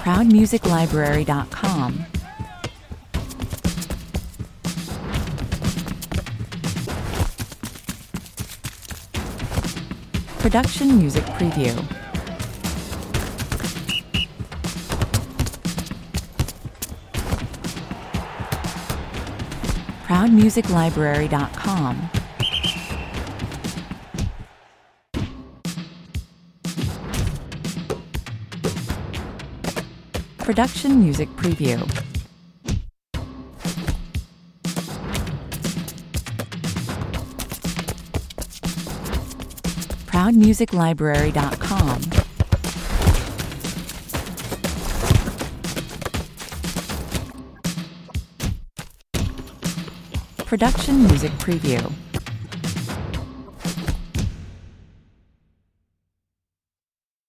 ProudMusicLibrary.com. Production Music Preview. ProudMusicLibrary.com. Production Music Preview. ProudMusicLibrary.com. Production Music Preview.